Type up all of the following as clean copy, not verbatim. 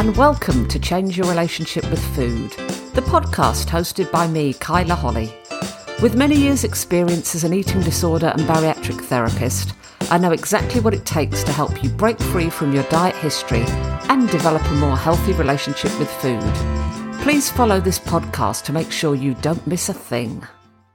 and welcome to Change Your Relationship with Food, the podcast hosted by me, Kyla Holly. With many years' experience as an eating disorder and bariatric therapist, I know exactly what it takes to help you break free from your diet history and develop a more healthy relationship with food. Please follow this podcast to make sure you don't miss a thing.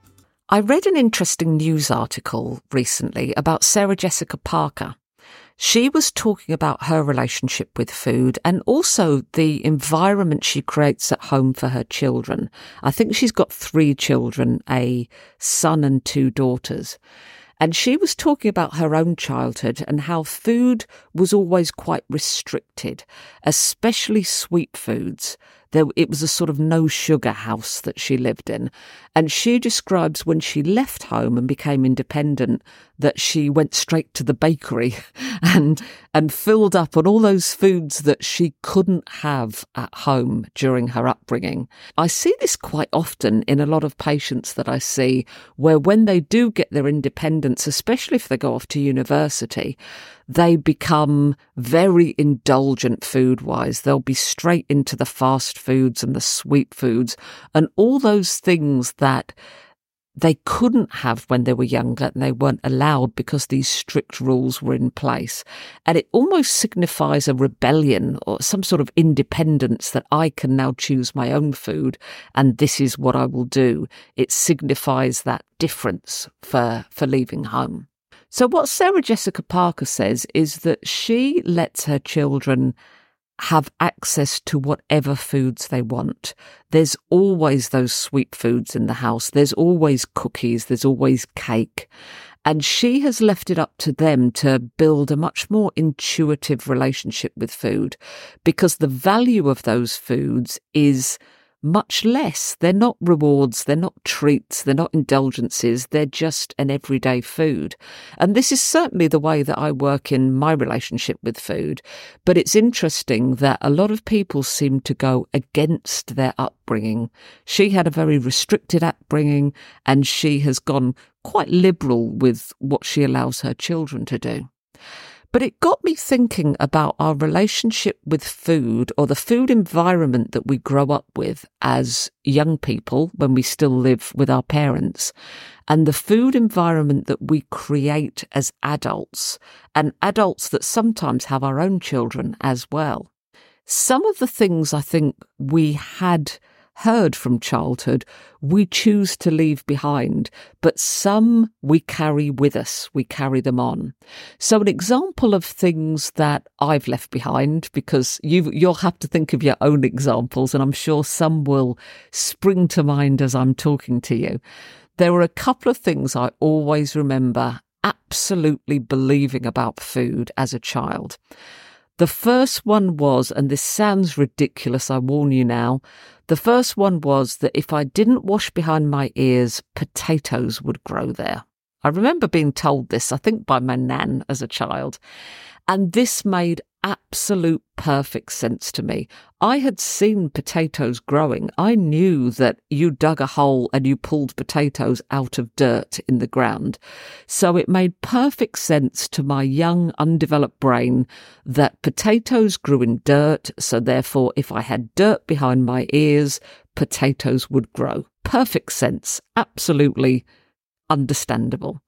I read an interesting news article recently about Sarah Jessica Parker. She was talking about her relationship with food and also the environment she creates at home for her children. I think she's got 3 children, a son and 2 daughters. And she was talking about her own childhood and how food was always quite restricted, especially sweet foods. It was a sort of no sugar house that she lived in. And she describes when she left home and became independent that she went straight to the bakery and filled up on all those foods that she couldn't have at home during her upbringing. I see this quite often in a lot of patients that I see, where when they do get their independence, especially if they go off to university, they become very indulgent food-wise. They'll be straight into the fast foods and the sweet foods and all those things that they couldn't have when they were younger and they weren't allowed because these strict rules were in place. And it almost signifies a rebellion or some sort of independence that I can now choose my own food and this is what I will do. It signifies that difference for leaving home. So what Sarah Jessica Parker says is that she lets her children have access to whatever foods they want. There's always those sweet foods in the house. There's always cookies. There's always cake. And she has left it up to them to build a much more intuitive relationship with food because the value of those foods is much less. They're not rewards, they're not treats, they're not indulgences, they're just an everyday food. And this is certainly the way that I work in my relationship with food. But it's interesting that a lot of people seem to go against their upbringing. She had a very restricted upbringing and she has gone quite liberal with what she allows her children to do. But it got me thinking about our relationship with food or the food environment that we grow up with as young people when we still live with our parents and the food environment that we create as adults and adults that sometimes have our own children as well. Some of the things I think we had heard from childhood, we choose to leave behind, but some we carry with us, we carry them on. So an example of things that I've left behind, because you'll have to think of your own examples, and I'm sure some will spring to mind as I'm talking to you. There were a couple of things I always remember absolutely believing about food as a child. The first one was, and this sounds ridiculous, I warn you now, the first one was that if I didn't wash behind my ears, potatoes would grow there. I remember being told this, I think by my nan as a child, and this made absolute perfect sense to me. I had seen potatoes growing. I knew that you dug a hole and you pulled potatoes out of dirt in the ground. So it made perfect sense to my young, undeveloped brain that potatoes grew in dirt. So therefore, if I had dirt behind my ears, potatoes would grow. Perfect sense. Absolutely understandable.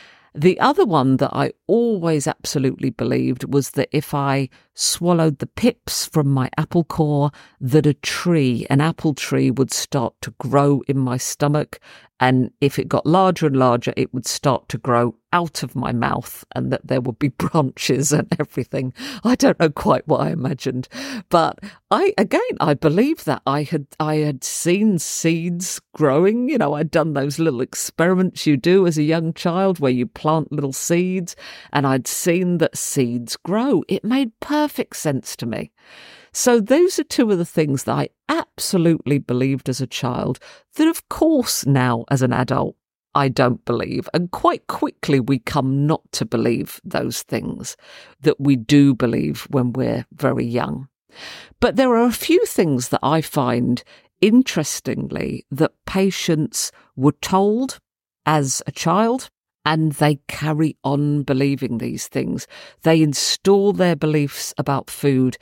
The other one that I always absolutely believed was that if I swallowed the pips from my apple core, that an apple tree would start to grow in my stomach. And if it got larger and larger, it would start to grow out of my mouth and that there would be branches and everything. I don't know quite what I imagined. But I believe that I had seen seeds growing. You know, I'd done those little experiments you do as a young child where you plant little seeds and I'd seen that seeds grow. It made perfect sense to me. So those are 2 of the things that I absolutely believed as a child that, of course, now as an adult, I don't believe. And quite quickly, we come not to believe those things that we do believe when we're very young. But there are a few things that I find, interestingly, that patients were told as a child, and they carry on believing these things. They install their beliefs about food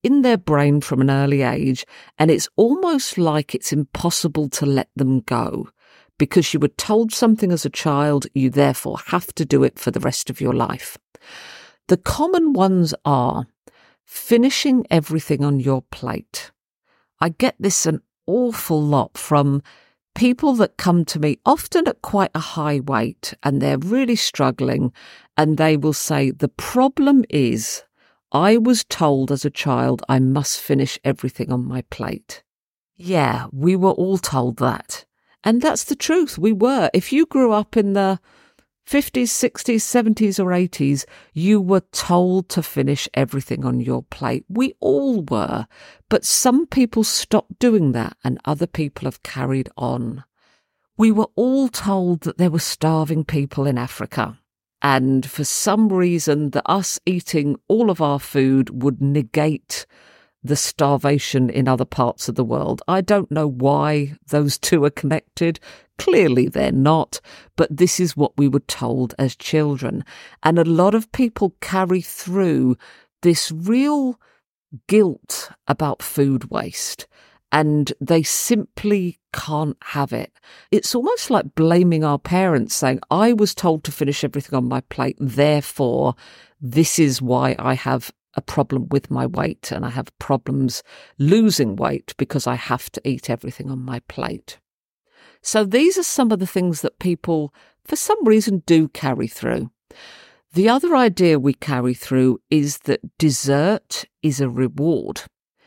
in their brain from an early age, and it's almost like it's impossible to let them go. Because you were told something as a child, you therefore have to do it for the rest of your life. The common ones are finishing everything on your plate. I get this an awful lot from people that come to me, often at quite a high weight, and they're really struggling, and they will say, the problem is I was told as a child I must finish everything on my plate. Yeah, we were all told that. And that's the truth. We were. If you grew up in the 50s, 60s, 70s or 80s, you were told to finish everything on your plate. We all were. But some people stopped doing that and other people have carried on. We were all told that there were starving people in Africa. And for some reason, that us eating all of our food would negate the starvation in other parts of the world. I don't know why those two are connected. Clearly they're not, but this is what we were told as children. And a lot of people carry through this real guilt about food waste, and they simply can't have it. It's almost like blaming our parents, saying, I was told to finish everything on my plate, therefore this is why I have a problem with my weight and I have problems losing weight because I have to eat everything on my plate. So these are some of the things that people, for some reason, do carry through. The other idea we carry through is that dessert is a reward.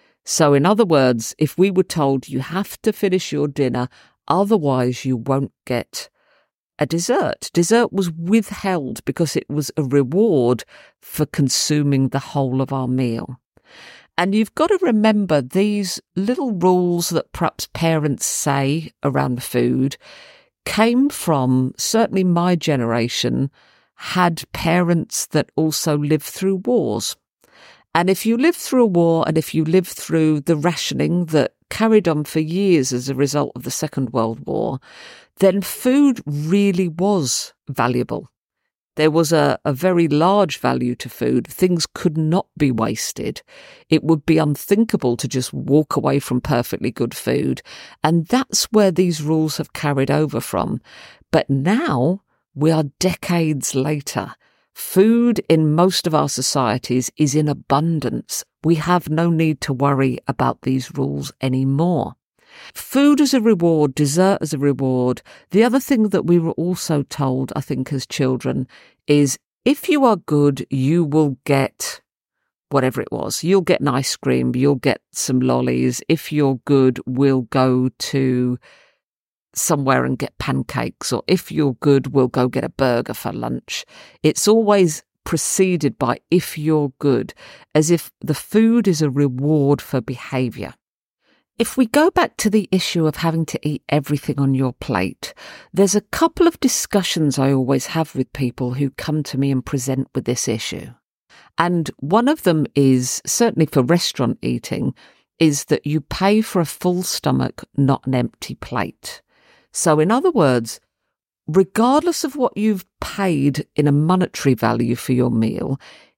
So in other words, if we were told you have to finish your dinner, otherwise you won't get a dessert. Dessert was withheld because it was a reward for consuming the whole of our meal. And you've got to remember these little rules that perhaps parents say around food came from, certainly my generation, had parents that also lived through wars. And if you lived through a war and if you lived through the rationing that carried on for years as a result of the Second World War, then food really was valuable. There was a very large value to food. Things could not be wasted. It would be unthinkable to just walk away from perfectly good food. And that's where these rules have carried over from. But now we are decades later. Food in most of our societies is in abundance. We have no need to worry about these rules anymore. Food as a reward, dessert as a reward. The other thing that we were also told, I think, as children, is if you are good, you will get whatever it was. You'll get an ice cream, you'll get some lollies. If you're good, we'll go to somewhere and get pancakes. Or if you're good, we'll go get a burger for lunch. It's always preceded by if you're good, as if the food is a reward for behaviour. If we go back to the issue of having to eat everything on your plate, there's a couple of discussions I always have with people who come to me and present with this issue. And one of them is, certainly for restaurant eating, is that you pay for a full stomach, not an empty plate. So in other words, regardless of what you've paid in a monetary value for your meal,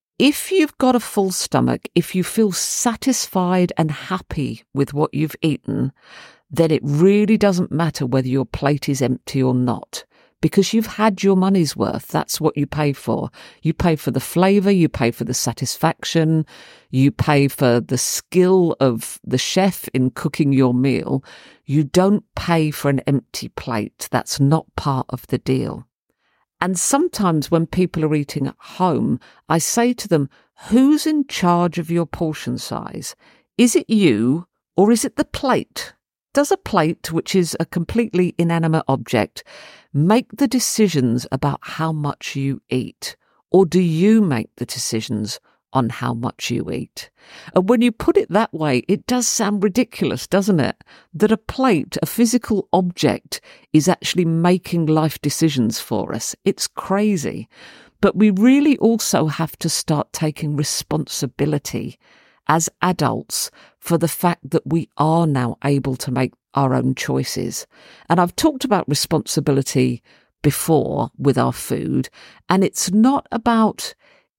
if you've got a full stomach, if you feel satisfied and happy with what you've eaten, then it really doesn't matter whether your plate is empty or not, because you've had your money's worth. That's what you pay for. You pay for the flavour, you pay for the satisfaction, you pay for the skill of the chef in cooking your meal. You don't pay for an empty plate. That's not part of the deal. And sometimes when people are eating at home, I say to them, who's in charge of your portion size? Is it you or is it the plate? Does a plate, which is a completely inanimate object, make the decisions about how much you eat? Or do you make the decisions on how much you eat? And when you put it that way, it does sound ridiculous, doesn't it? That a plate, a physical object, is actually making life decisions for us. It's crazy. But we really also have to start taking responsibility as adults for the fact that we are now able to make our own choices. And I've talked about responsibility before with our food, and it's not about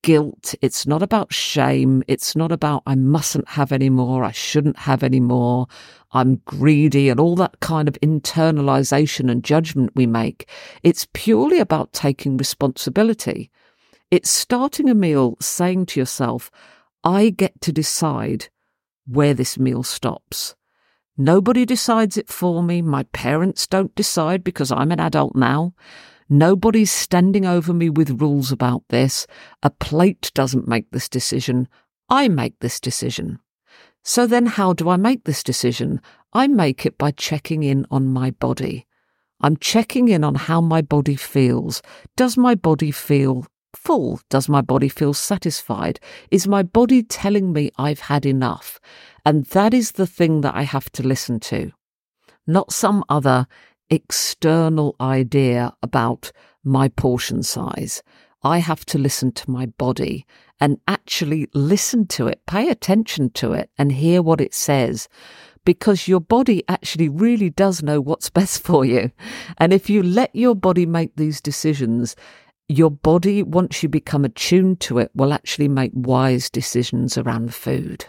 guilt. It's not about shame. It's not about I mustn't have any more. I shouldn't have any more. I'm greedy and all that kind of internalization and judgment we make. It's purely about taking responsibility. It's starting a meal saying to yourself, I get to decide where this meal stops. Nobody decides it for me. My parents don't decide because I'm an adult now. Nobody's standing over me with rules about this. A plate doesn't make this decision. I make this decision. So then how do I make this decision? I make it by checking in on my body. I'm checking in on how my body feels. Does my body feel full? Does my body feel satisfied? Is my body telling me I've had enough? And that is the thing that I have to listen to, not some other external idea about my portion size. I have to listen to my body and actually listen to it, pay attention to it and hear what it says, because your body actually really does know what's best for you. And if you let your body make these decisions, your body, once you become attuned to it, will actually make wise decisions around food.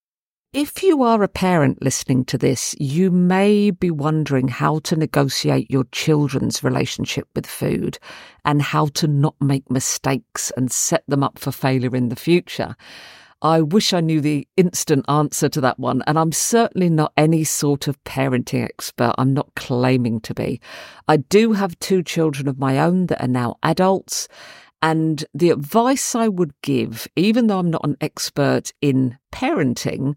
If you are a parent listening to this, you may be wondering how to negotiate your children's relationship with food and how to not make mistakes and set them up for failure in the future. I wish I knew the instant answer to that one, and I'm certainly not any sort of parenting expert. I'm not claiming to be. I do have 2 children of my own that are now adults, and the advice I would give, even though I'm not an expert in parenting,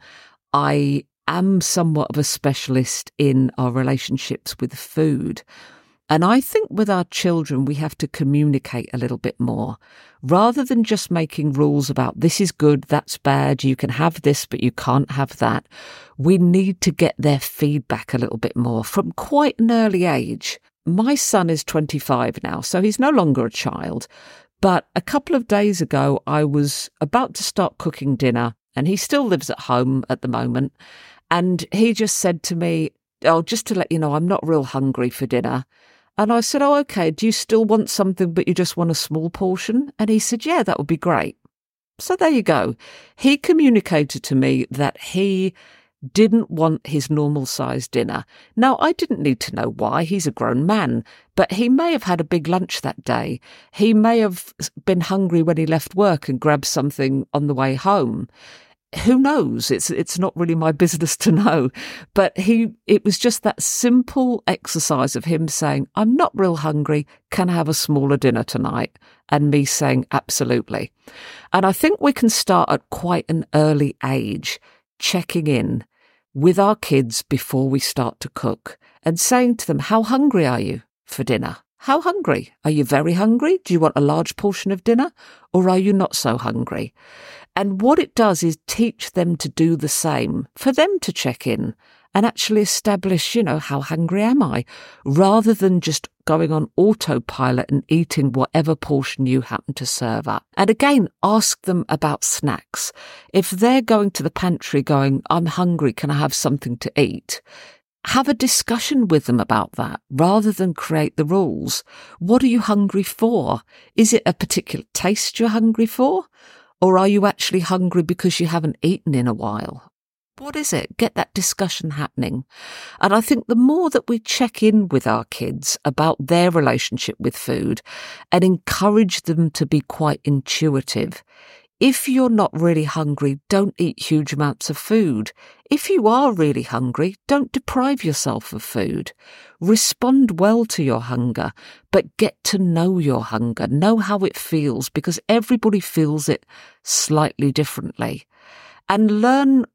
I am somewhat of a specialist in our relationships with food. And I think with our children, we have to communicate a little bit more. Rather than just making rules about this is good, that's bad, you can have this, but you can't have that, we need to get their feedback a little bit more from quite an early age. My son is 25 now, so he's no longer a child. But a couple of days ago, I was about to start cooking dinner, and he still lives at home at the moment. And he just said to me, oh, just to let you know, I'm not real hungry for dinner. And I said, oh, okay, do you still want something, but you just want a small portion? And he said, yeah, that would be great. So there you go. He communicated to me that he didn't want his normal sized dinner. Now, I didn't need to know why. He's a grown man, but he may have had a big lunch that day. He may have been hungry when he left work and grabbed something on the way home. Who knows? It's not really my business to know. But it was just that simple exercise of him saying, I'm not real hungry. Can I have a smaller dinner tonight? And me saying, absolutely. And I think we can start at quite an early age, checking in with our kids before we start to cook and saying to them, how hungry are you for dinner? How hungry? Are you very hungry? Do you want a large portion of dinner? Or are you not so hungry? And what it does is teach them to do the same, for them to check in and actually establish, how hungry am I, rather than just going on autopilot and eating whatever portion you happen to serve up. And again, ask them about snacks. If they're going to the pantry going, I'm hungry, can I have something to eat? Have a discussion with them about that rather than create the rules. What are you hungry for? Is it a particular taste you're hungry for? Or are you actually hungry because you haven't eaten in a while? What is it? Get that discussion happening. And I think the more that we check in with our kids about their relationship with food and encourage them to be quite intuitive. If you're not really hungry, don't eat huge amounts of food. If you are really hungry, don't deprive yourself of food. Respond well to your hunger, but get to know your hunger. Know how it feels, because everybody feels it slightly differently. And learn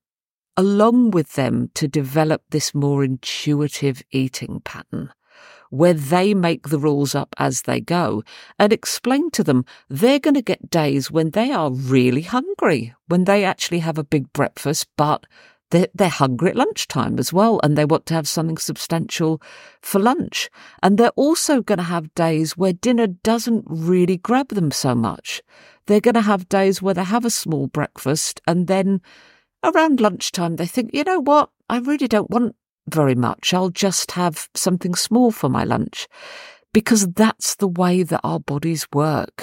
along with them to develop this more intuitive eating pattern, where they make the rules up as they go, and explain to them they're going to get days when they are really hungry, when they actually have a big breakfast, but they're hungry at lunchtime as well, and they want to have something substantial for lunch. And they're also going to have days where dinner doesn't really grab them so much. They're going to have days where they have a small breakfast, and then around lunchtime they think, you know what, I really don't want very much. I'll just have something small for my lunch, because that's the way that our bodies work.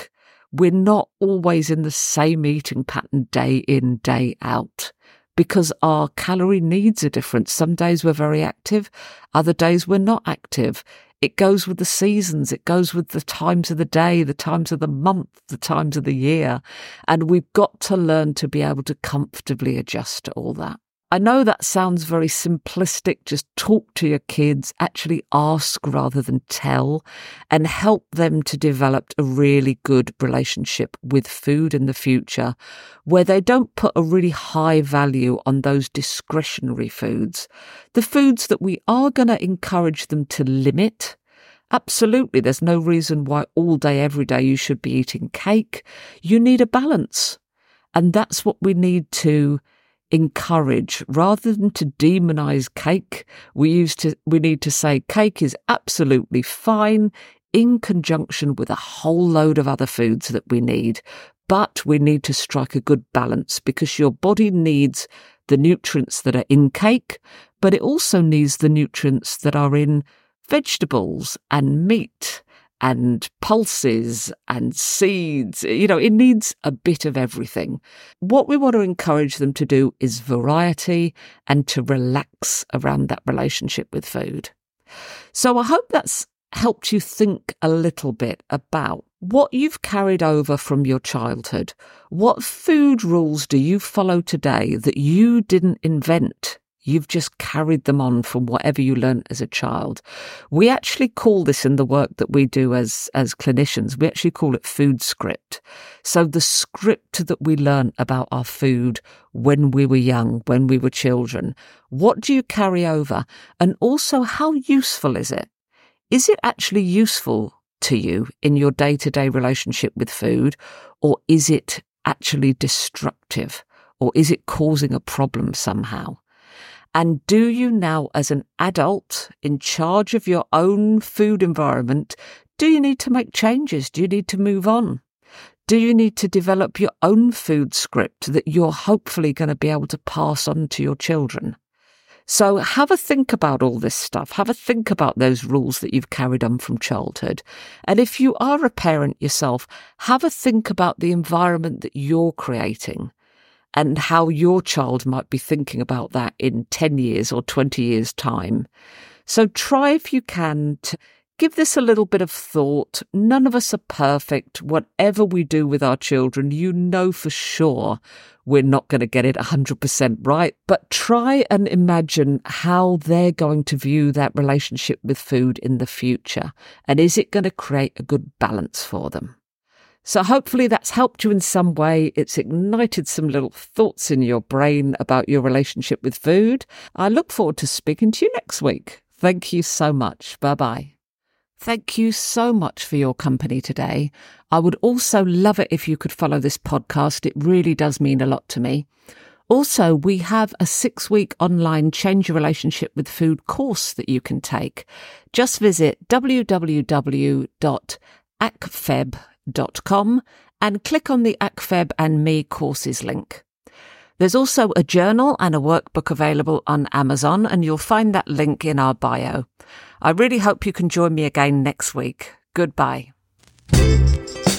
we're not always in the same eating pattern day in, day out, because our calorie needs are different. Some days we're very active, other days we're not active. It goes with the seasons, it goes with the times of the day, the times of the month, the times of the year. And we've got to learn to be able to comfortably adjust to all that. I know that sounds very simplistic. Just talk to your kids, actually ask rather than tell, and help them to develop a really good relationship with food in the future, where they don't put a really high value on those discretionary foods. The foods that we are going to encourage them to limit. Absolutely, there's no reason why all day, every day you should be eating cake. You need a balance. And that's what we need to encourage. Rather than to demonize cake, we need to say cake is absolutely fine in conjunction with a whole load of other foods that we need. But we need to strike a good balance, because your body needs the nutrients that are in cake, but it also needs the nutrients that are in vegetables and meat and pulses and seeds. It needs a bit of everything. What we want to encourage them to do is variety and to relax around that relationship with food. So I hope that's helped you think a little bit about what you've carried over from your childhood. What food rules do you follow today that you didn't invent? You've just carried them on from whatever you learned as a child. We actually call this, in the work that we do as clinicians, we actually call it food script. So the script that we learn about our food when we were young, when we were children, what do you carry over? And also, how useful is it? Is it actually useful to you in your day-to-day relationship with food, or is it actually destructive, or is it causing a problem somehow? And do you now, as an adult in charge of your own food environment, do you need to make changes? Do you need to move on? Do you need to develop your own food script that you're hopefully going to be able to pass on to your children? So have a think about all this stuff. Have a think about those rules that you've carried on from childhood. And if you are a parent yourself, have a think about the environment that you're creating, and how your child might be thinking about that in 10 years or 20 years' time. So try, if you can, to give this a little bit of thought. None of us are perfect. Whatever we do with our children, you know for sure we're not going to get it 100% right. But try and imagine how they're going to view that relationship with food in the future. And is it going to create a good balance for them? So hopefully that's helped you in some way. It's ignited some little thoughts in your brain about your relationship with food. I look forward to speaking to you next week. Thank you so much. Bye-bye. Thank you so much for your company today. I would also love it if you could follow this podcast. It really does mean a lot to me. Also, we have a 6-week online Change Your Relationship with Food course that you can take. Just visit www.acfeb.com and click on the ACFEB and Me courses link. There's also a journal and a workbook available on Amazon, and you'll find that link in our bio. I really hope you can join me again next week. Goodbye.